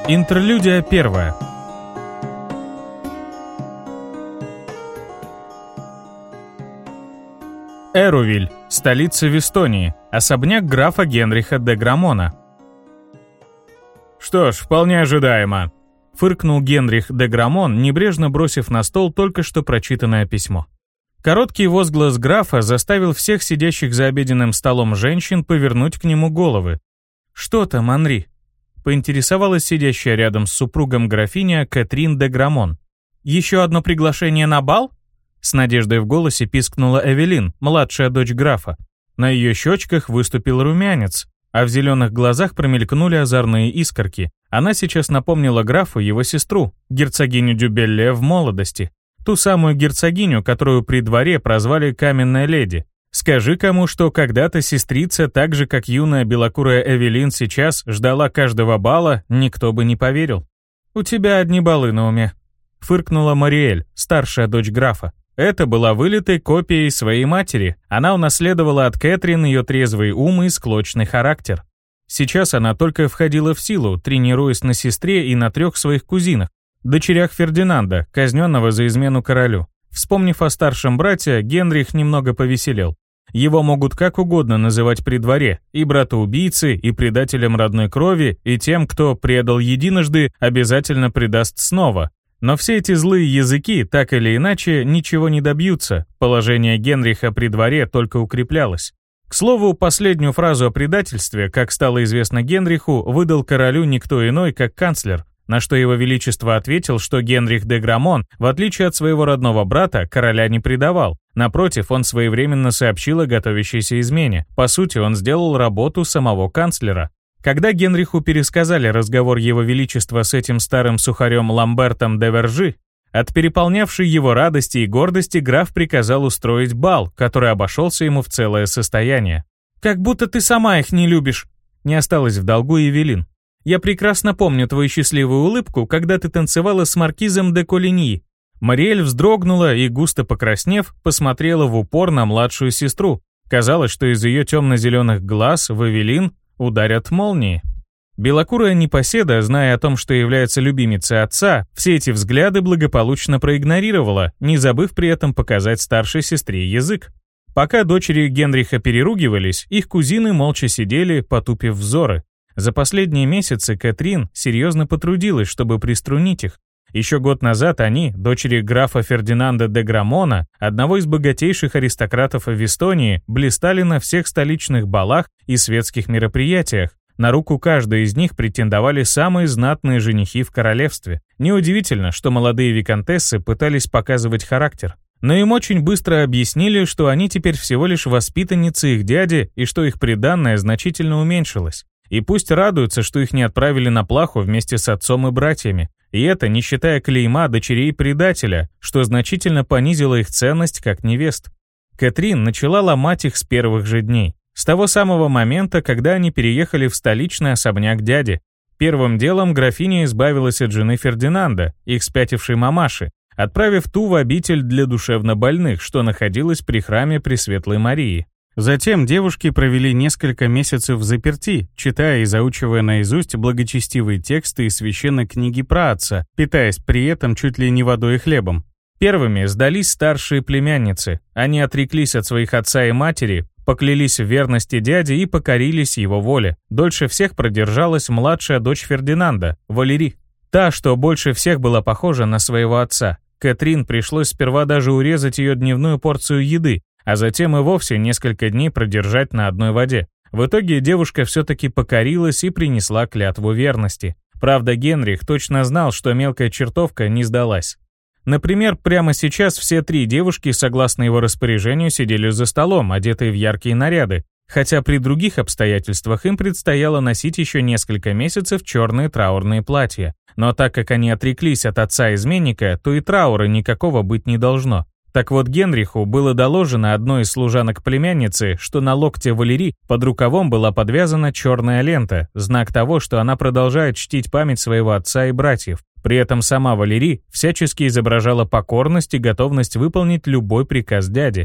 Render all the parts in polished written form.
Интерлюдия 1. Эрувиль, столица Вестонии, особняк графа Генриха де Грамона. «Что ж, вполне ожидаемо», — фыркнул Генрих де Грамон, небрежно бросив на стол только что прочитанное письмо. Короткий возглас графа заставил всех сидящих за обеденным столом женщин повернуть к нему головы. «Что там, Анри?» — поинтересовалась сидящая рядом с супругом графиня Кэтрин де Грамон. «Еще одно приглашение на бал?» С надеждой в голосе пискнула Эвелин, младшая дочь графа. На ее щечках выступил румянец, а в зеленых глазах промелькнули озорные искорки. Она сейчас напомнила графу его сестру, герцогиню Дюбелле в молодости. Ту самую герцогиню, которую при дворе прозвали «Каменная леди». Скажи кому, что когда-то сестрица, так же как юная белокурая Эвелин сейчас, ждала каждого бала, никто бы не поверил. «У тебя одни балы на уме», — фыркнула Мариэль, старшая дочь графа. Это была вылитой копией своей матери. Она унаследовала от Кэтрин ее трезвый ум и склочный характер. Сейчас она только входила в силу, тренируясь на сестре и на 3 своих кузинах, дочерях Фердинанда, казненного за измену королю. Вспомнив о старшем брате, Генрих немного повеселел. Его могут как угодно называть при дворе, и брата-убийцы, и предателем родной крови, и тем, кто предал единожды, обязательно предаст снова. Но все эти злые языки, так или иначе, ничего не добьются, положение Генриха при дворе только укреплялось. К слову, последнюю фразу о предательстве, как стало известно Генриху, выдал королю никто иной, как канцлер, на что его величество ответил, что Генрих де Грамон, в отличие от своего родного брата, короля не предавал. Напротив, он своевременно сообщил о готовящейся измене. По сути, он сделал работу самого канцлера. Когда Генриху пересказали разговор его величества с этим старым сухарем Ламбертом де Вержи, от переполнявшей его радости и гордости граф приказал устроить бал, который обошелся ему в целое состояние. «Как будто ты сама их не любишь», — не осталось в долгу Эвелин. «Я прекрасно помню твою счастливую улыбку, когда ты танцевала с маркизом де Колиньи». Мариэль вздрогнула и, густо покраснев, посмотрела в упор на младшую сестру. Казалось, что из ее темно-зеленых глаз в Эвелин ударят молнии. Белокурая непоседа, зная о том, что является любимицей отца, все эти взгляды благополучно проигнорировала, не забыв при этом показать старшей сестре язык. Пока дочери Генриха переругивались, их кузины молча сидели, потупив взоры. За последние месяцы Кэтрин серьезно потрудилась, чтобы приструнить их. Еще год назад они, дочери графа Фердинанда де Грамона, одного из богатейших аристократов в Эстонии, блистали на всех столичных балах и светских мероприятиях. На руку каждой из них претендовали самые знатные женихи в королевстве. Неудивительно, что молодые виконтессы пытались показывать характер. Но им очень быстро объяснили, что они теперь всего лишь воспитанницы их дяди и что их приданное значительно уменьшилось. И пусть радуются, что их не отправили на плаху вместе с отцом и братьями. И это не считая клейма дочерей предателя, что значительно понизило их ценность как невест. Кэтрин начала ломать их с первых же дней. С того самого момента, когда они переехали в столичный особняк дяди. Первым делом графиня избавилась от жены Фердинанда, их спятившей мамаши, отправив ту в обитель для душевнобольных, что находилась при храме Пресветлой Марии. Затем девушки провели несколько месяцев взаперти, читая и заучивая наизусть благочестивые тексты из священной книги про отца, питаясь при этом чуть ли не водой и хлебом. Первыми сдались старшие племянницы. Они отреклись от своих отца и матери, поклялись в верности дяде и покорились его воле. Дольше всех продержалась младшая дочь Фердинанда, Валери. Та, что больше всех была похожа на своего отца. Кэтрин пришлось сперва даже урезать ее дневную порцию еды, а затем и вовсе несколько дней продержать на одной воде. В итоге девушка все-таки покорилась и принесла клятву верности. Правда, Генрих точно знал, что мелкая чертовка не сдалась. Например, прямо сейчас все 3 девушки, согласно его распоряжению, сидели за столом, одетые в яркие наряды, хотя при других обстоятельствах им предстояло носить еще несколько месяцев черные траурные платья. Но так как они отреклись от отца-изменника, то и траура никакого быть не должно. Так вот, Генриху было доложено одной из служанок племянницы, что на локте Валери под рукавом была подвязана черная лента, знак того, что она продолжает чтить память своего отца и братьев. При этом сама Валери всячески изображала покорность и готовность выполнить любой приказ дяди.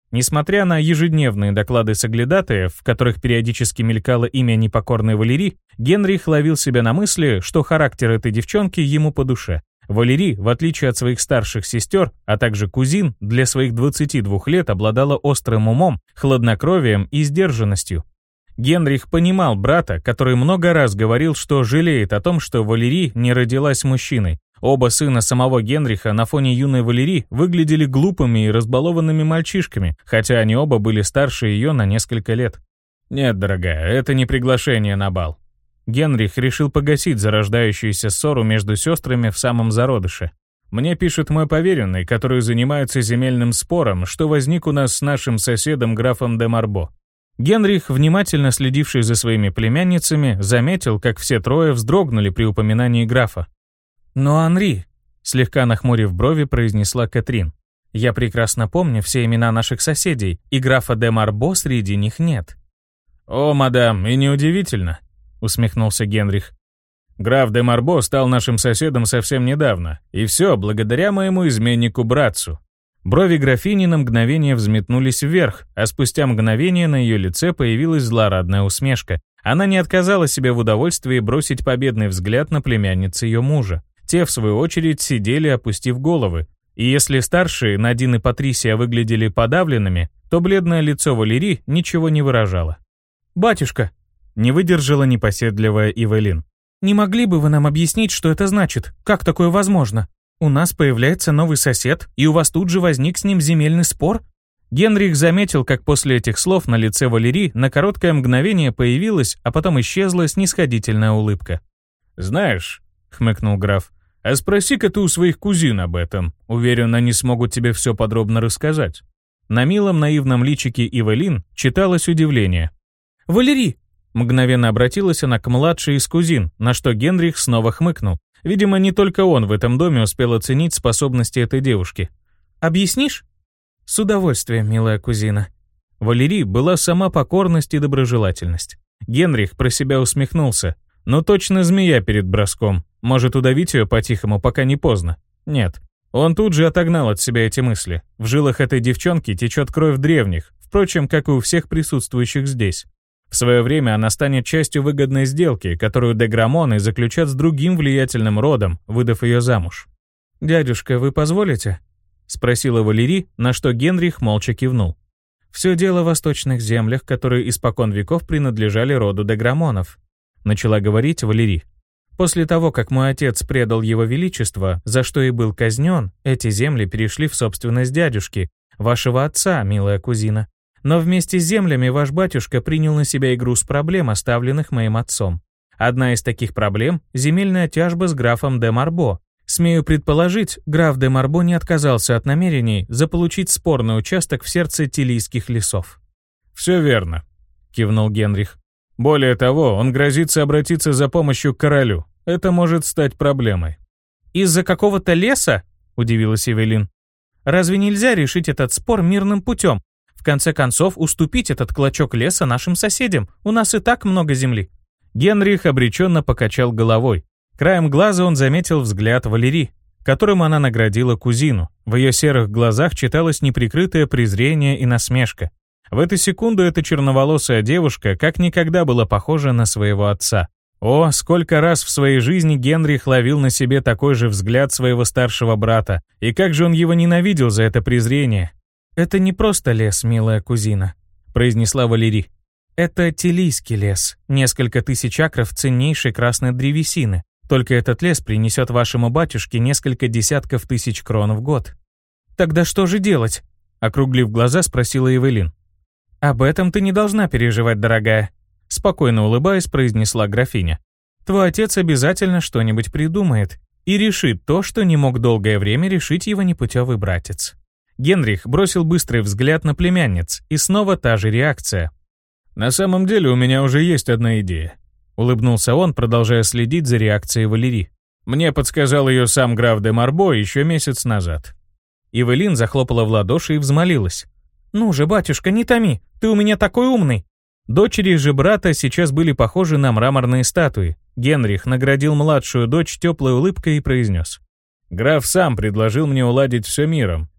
Несмотря на ежедневные доклады соглядатаев, в которых периодически мелькало имя непокорной Валерии, Генрих ловил себя на мысли, что характер этой девчонки ему по душе. Валерий, в отличие от своих старших сестер, а также кузин, для своих 22 лет обладала острым умом, хладнокровием и сдержанностью. Генрих понимал брата, который много раз говорил, что жалеет о том, что Валерий не родилась мужчиной. Оба сына самого Генриха на фоне юной Валерии выглядели глупыми и разбалованными мальчишками, хотя они оба были старше ее на несколько лет. «Нет, дорогая, это не приглашение на бал». Генрих решил погасить зарождающуюся ссору между сестрами в самом зародыше. «Мне пишет мой поверенный, который занимается земельным спором, что возник у нас с нашим соседом графом де Марбо». Генрих, внимательно следивший за своими племянницами, заметил, как все трое вздрогнули при упоминании графа. «Но, Анри», — слегка нахмурив брови, произнесла Кэтрин, «я прекрасно помню все имена наших соседей, и графа де Марбо среди них нет». «О, мадам, и неудивительно», — усмехнулся Генрих. «Граф де Марбо стал нашим соседом совсем недавно, и все благодаря моему изменнику-братцу». Брови графини на мгновение взметнулись вверх, а спустя мгновение на ее лице появилась злорадная усмешка. Она не отказала себе в удовольствии бросить победный взгляд на племянниц ее мужа. Те, в свою очередь, сидели, опустив головы. И если старшие, Надин и Патрисия, выглядели подавленными, то бледное лицо Валерии ничего не выражало. «Батюшка», — не выдержала непоседливая Ивелин, «не могли бы вы нам объяснить, что это значит? Как такое возможно? У нас появляется новый сосед, и у вас тут же возник с ним земельный спор?» Генрих заметил, как после этих слов на лице Валерии на короткое мгновение появилась, а потом исчезла снисходительная улыбка. «Знаешь», — хмыкнул граф, «а спроси-ка ты у своих кузин об этом. Уверен, они смогут тебе все подробно рассказать». На милом наивном личике Ивелин читалось удивление. «Валерий!» — мгновенно обратилась она к младшей из кузин, на что Генрих снова хмыкнул. Видимо, не только он в этом доме успел оценить способности этой девушки. «Объяснишь?» «С удовольствием, милая кузина». Валерий была сама покорность и доброжелательность. Генрих про себя усмехнулся. Но точно змея перед броском. Может удавить ее по-тихому, пока не поздно? Нет. Он тут же отогнал от себя эти мысли. В жилах этой девчонки течет кровь древних, впрочем, как и у всех присутствующих здесь. В свое время она станет частью выгодной сделки, которую де Грамоны заключат с другим влиятельным родом, выдав ее замуж. «Дядюшка, вы позволите?» — спросила Валерий, на что Генрих молча кивнул. «Все дело в восточных землях, которые испокон веков принадлежали роду де Грамонов», — начала говорить Валерий. «После того, как мой отец предал его величество, за что и был казнен, эти земли перешли в собственность дядюшки, вашего отца, милая кузина. Но вместе с землями ваш батюшка принял на себя и груз проблем, оставленных моим отцом. Одна из таких проблем — земельная тяжба с графом де Марбо. Смею предположить, граф де Марбо не отказался от намерений заполучить спорный участок в сердце Тилийских лесов». «Все верно», — кивнул Генрих. «Более того, он грозится обратиться за помощью к королю. Это может стать проблемой». «Из-за какого-то леса?» — удивилась Эвелин. «Разве нельзя решить этот спор мирным путем? В конце концов, уступить этот клочок леса нашим соседям. У нас и так много земли». Генрих обреченно покачал головой. Краем глаза он заметил взгляд Валерии, которым она наградила кузину. В ее серых глазах читалось неприкрытое презрение и насмешка. В эту секунду эта черноволосая девушка как никогда была похожа на своего отца. О, сколько раз в своей жизни Генрих ловил на себе такой же взгляд своего старшего брата, и как же он его ненавидел за это презрение. «Это не просто лес, милая кузина», — произнесла Валерий. «Это Тилийский лес, несколько тысяч акров ценнейшей красной древесины. Только этот лес принесет вашему батюшке несколько десятков тысяч крон в год». «Тогда что же делать?» — округлив глаза, спросила Эвелин. «Об этом ты не должна переживать, дорогая», — спокойно улыбаясь, произнесла графиня. «Твой отец обязательно что-нибудь придумает и решит то, что не мог долгое время решить его непутевый братец». Генрих бросил быстрый взгляд на племянниц, и снова та же реакция. «На самом деле у меня уже есть одна идея», — улыбнулся он, продолжая следить за реакцией Валерии. «Мне подсказал ее сам граф де Марбо еще месяц назад». Эвелин захлопала в ладоши и взмолилась. «Ну же, батюшка, не томи, ты у меня такой умный!» Дочери же брата сейчас были похожи на мраморные статуи. Генрих наградил младшую дочь теплой улыбкой и произнес. «Граф сам предложил мне уладить все миром.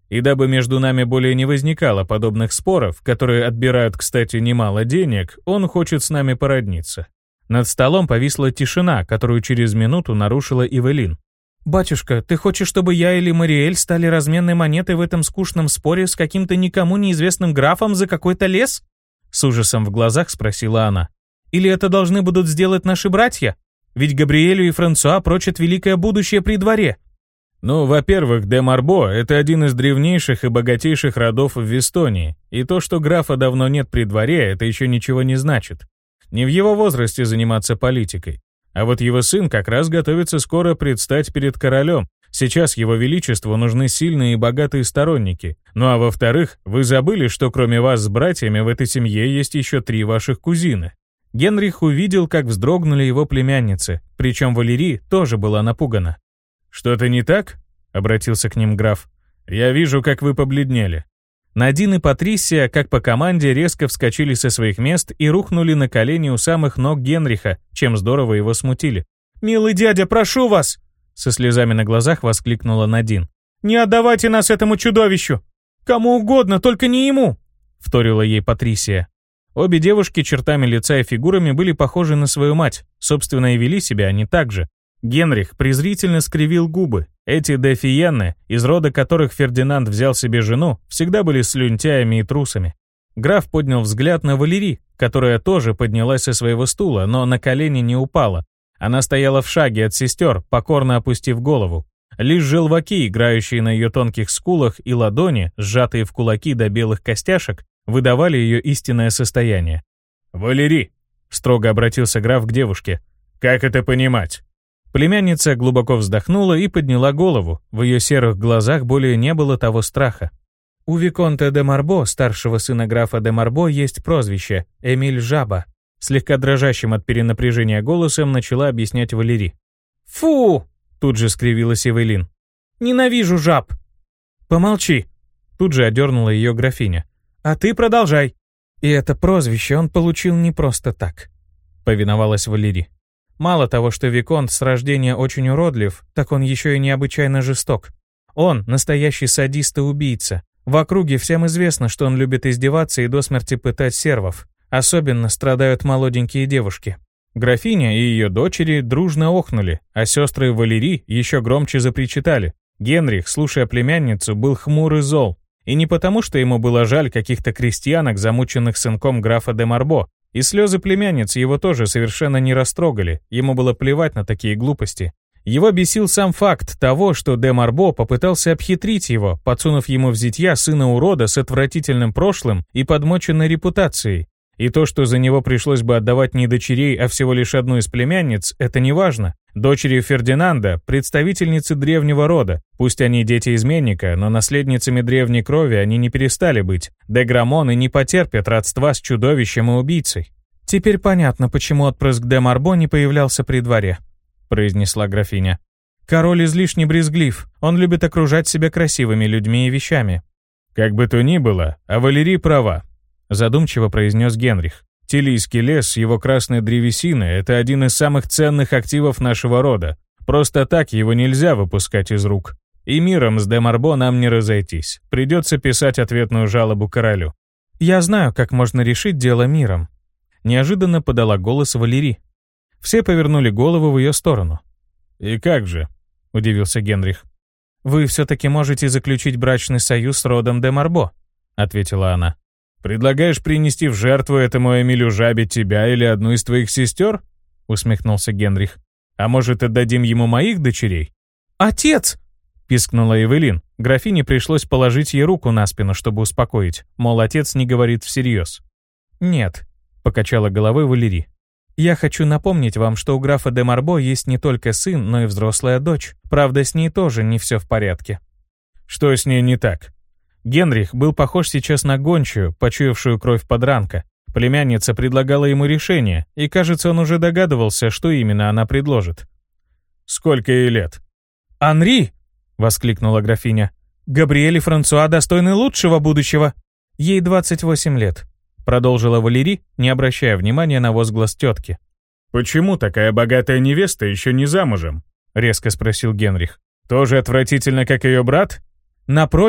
И дабы между нами более не возникало подобных споров, которые отбирают, кстати, немало денег, он хочет с нами породниться». Над столом повисла тишина, которую через минуту нарушила Эвелин. «Батюшка, ты хочешь, чтобы я или Мариэль стали разменной монетой в этом скучном споре с каким-то никому неизвестным графом за какой-то лес?» С ужасом в глазах спросила она. «Или это должны будут сделать наши братья? Ведь Габриэлю и Франсуа прочат великое будущее при дворе». «Ну, во-первых, де Марбо — это один из древнейших и богатейших родов в Вестонии, и то, что графа давно нет при дворе, это еще ничего не значит. Не в его возрасте заниматься политикой. А вот его сын как раз готовится скоро предстать перед королем. Сейчас его величеству нужны сильные и богатые сторонники. Ну а во-вторых, вы забыли, что кроме вас с братьями в этой семье есть еще 3 ваших кузины». Генрих увидел, как вздрогнули его племянницы, причем Валерий тоже была напугана. «Что-то не так?» — обратился к ним граф. «Я вижу, как вы побледнели». Надин и Патрисия, как по команде, резко вскочили со своих мест и рухнули на колени у самых ног Генриха, чем здорово его смутили. «Милый дядя, прошу вас!» — со слезами на глазах воскликнула Надин. «Не отдавайте нас этому чудовищу! Кому угодно, только не ему!» — вторила ей Патрисия. Обе девушки чертами лица и фигурами были похожи на свою мать, собственно, и вели себя они так же. Генрих презрительно скривил губы. Эти де Фиенне, из рода которых Фердинанд взял себе жену, всегда были слюнтяями и трусами. Граф поднял взгляд на Валерий, которая тоже поднялась со своего стула, но на колени не упала. Она стояла в шаге от сестер, покорно опустив голову. Лишь желваки, играющие на ее тонких скулах, и ладони, сжатые в кулаки до белых костяшек, выдавали ее истинное состояние. «Валерий», — строго обратился граф к девушке, — «как это понимать?» Племянница глубоко вздохнула и подняла голову. В ее серых глазах более не было того страха. «У Виконта де Марбо, старшего сына графа де Марбо, есть прозвище — Эмиль Жаба», слегка дрожащим от перенапряжения голосом начала объяснять Валерий. «Фу!» — тут же скривилась Эвелин. «Ненавижу жаб!» «Помолчи!» — тут же одернула ее графиня. «А ты продолжай!» «И это прозвище он получил не просто так», — повиновалась Валерий. «Мало того, что Виконт с рождения очень уродлив, так он еще и необычайно жесток. Он — настоящий садист и убийца. В округе всем известно, что он любит издеваться и до смерти пытать сервов. Особенно страдают молоденькие девушки». Графиня и ее дочери дружно охнули, а сестры Валерий еще громче запричитали. Генрих, слушая племянницу, был хмур и зол. И не потому, что ему было жаль каких-то крестьянок, замученных сынком графа де Марбо. И слезы племянницы его тоже совершенно не растрогали, ему было плевать на такие глупости. Его бесил сам факт того, что де Марбо попытался обхитрить его, подсунув ему в зятья сына урода с отвратительным прошлым и подмоченной репутацией. И то, что за него пришлось бы отдавать не дочерей, а всего лишь одну из племянниц, это не важно. Дочери Фердинанда — представительницы древнего рода. Пусть они дети изменника, но наследницами древней крови они не перестали быть. Де Грамон и не потерпят родства с чудовищем и убийцей. «Теперь понятно, почему отпрыск де Марбо не появлялся при дворе», — произнесла графиня. «Король излишне брезглив, он любит окружать себя красивыми людьми и вещами». «Как бы то ни было, а Валерий права», — задумчиво произнес Генрих. «Тилийский лес с его красной древесиной — это один из самых ценных активов нашего рода. Просто так его нельзя выпускать из рук. И миром с де Марбо нам не разойтись. Придется писать ответную жалобу королю». «Я знаю, как можно решить дело миром», — неожиданно подала голос Валерий. Все повернули голову в ее сторону. «И как же?» — удивился Генрих. «Вы все-таки можете заключить брачный союз с родом де Марбо», — ответила она. «Предлагаешь принести в жертву этому Эмилю Жабе тебя или одну из твоих сестер?» — усмехнулся Генрих. «А может, отдадим ему моих дочерей?» «Отец!» — пискнула Эвелин. Графине пришлось положить ей руку на спину, чтобы успокоить, мол, отец не говорит всерьез. «Нет», — покачала головой Валерий. «Я хочу напомнить вам, что у графа де Марбо есть не только сын, но и взрослая дочь. Правда, с ней тоже не все в порядке». «Что с ней не так?» Генрих был похож сейчас на гончую, почуявшую кровь подранка. Племянница предлагала ему решение, и, кажется, он уже догадывался, что именно она предложит. «Сколько ей лет?» «Анри!» — воскликнула графиня. «Габриэль и Франсуа достойны лучшего будущего!» «Ей 28 лет», — продолжила Валерий, не обращая внимания на возглас тетки. «Почему такая богатая невеста еще не замужем?» — резко спросил Генрих. «Тоже отвратительно, как ее брат?» «Напротив,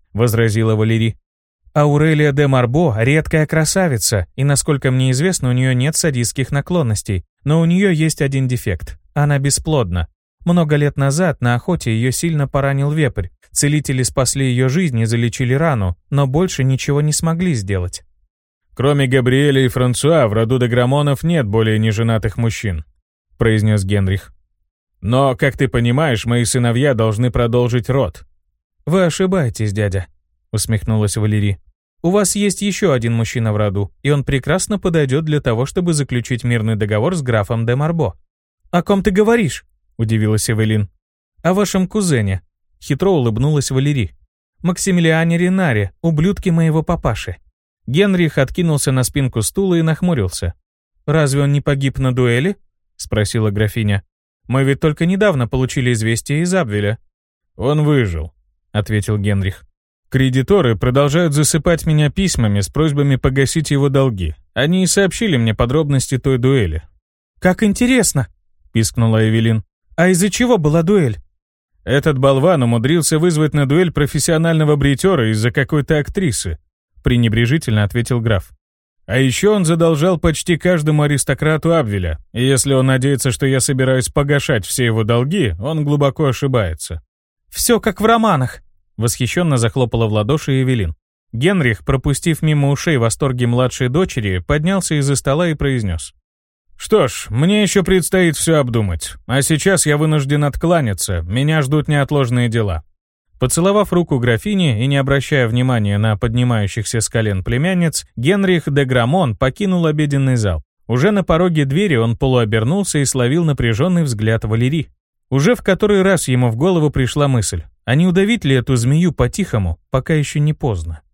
— возразила Валерий. «Аурелия де Марбо — редкая красавица, и, насколько мне известно, у нее нет садистских наклонностей, но у нее есть один дефект — она бесплодна. Много лет назад на охоте ее сильно поранил вепрь. Целители спасли ее жизнь и залечили рану, но больше ничего не смогли сделать». «Кроме Габриэля и Франсуа, в роду де Грамонов нет более неженатых мужчин», — произнес Генрих. «Но, как ты понимаешь, мои сыновья должны продолжить род». «Вы ошибаетесь, дядя», — усмехнулась Валерий. «У вас есть еще один мужчина в роду, и он прекрасно подойдет для того, чтобы заключить мирный договор с графом де Марбо». «О ком ты говоришь?» — удивилась Эвелин. «О вашем кузене», — хитро улыбнулась Валерий. «Максимилиане Ренаре, ублюдке моего папаши». Генрих откинулся на спинку стула и нахмурился. «Разве он не погиб на дуэли?» — спросила графиня. «Мы ведь только недавно получили известие из Абвеля». «Он выжил», — ответил Генрих. «Кредиторы продолжают засыпать меня письмами с просьбами погасить его долги. Они и сообщили мне подробности той дуэли». «Как интересно!» — пискнула Эвелин. «А из-за чего была дуэль?» «Этот болван умудрился вызвать на дуэль профессионального бритера из-за какой-то актрисы», — пренебрежительно ответил граф. «А еще он задолжал почти каждому аристократу Абвеля, и если он надеется, что я собираюсь погашать все его долги, он глубоко ошибается». «Все как в романах», — восхищенно захлопала в ладоши Эвелин. Генрих, пропустив мимо ушей восторги младшей дочери, поднялся из-за стола и произнес. «Что ж, мне еще предстоит все обдумать, а сейчас я вынужден откланяться, меня ждут неотложные дела». Поцеловав руку графини и не обращая внимания на поднимающихся с колен племянниц, Генрих де Грамон покинул обеденный зал. Уже на пороге двери он полуобернулся и словил напряженный взгляд Валерий. Уже в который раз ему в голову пришла мысль, а не удавить ли эту змею по-тихому, пока еще не поздно.